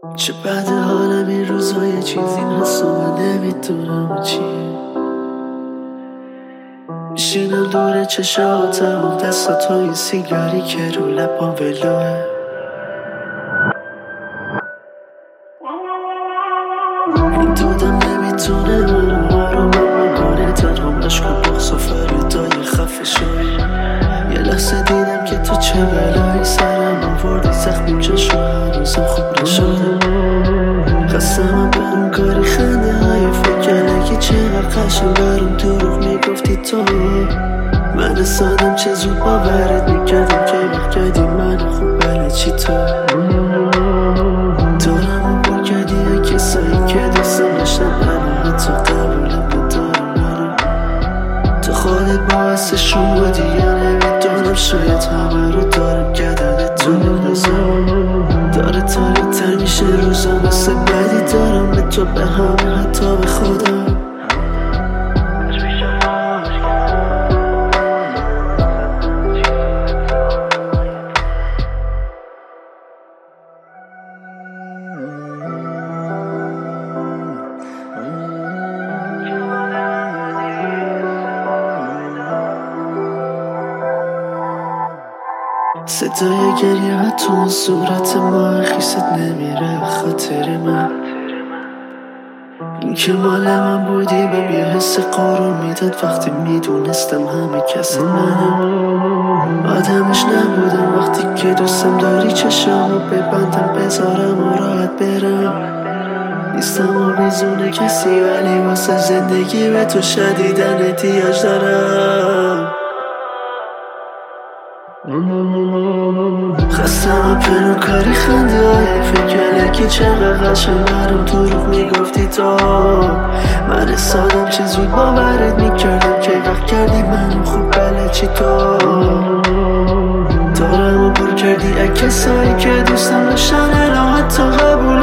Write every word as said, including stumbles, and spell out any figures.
چه بعد حالم این روزا یه چیزی هست و من نمیدونم چیه. میشینم دور چشاتم و دستات این سیگاری که رو لبام ولوه. این دودم نمیتونه منو آرومم بکنه، تنهام عشق و بغض و فریدای خفه شد. یه لحظه دیدم که تو چه بلایی سرم آوردی، زخمیم جاشو هنوزم خوب نشدم. خستمم به اون کاری خنده های فکر که چقدر قشنگ برام دروغ میگفتی تو. من سادم چه زود باورت میکردم که میکردی من خوب بله چی تو. دارم و پر کردی های کسایی که دوستم داشتم، منو حتی قبولم ندارم منو. تو خودت باعثشون بودی یا نمیدونم، شاید همه رو دارم گردن تو میندازم. داره تاریک تر میشه روزا، مثل بدی دارم به تو به همه حتی به خودم. صدای گریه ها تو صورت ما خیست نمیره به خاطر من. این که مال من بودی بهم یه حس قرار میداد وقتی میدونستم همه کس منم. آدمش نبودم وقتی که دوستم داری چشامو ببندم بذارم و راحت برم. نیستم و میزونه کسی ولی واسه زندگی به تو شدیدن احتیاج دارم. خستم پنو کاری خنده های فکر که چقدر قشنگ برام دروغ میگفتی تو. من سادم چه زود باورت میکردم که وقت کردی منو خوب بله چی تو. دارم و پر کردی از کسایی که دوستم داشتن الان حتی قبول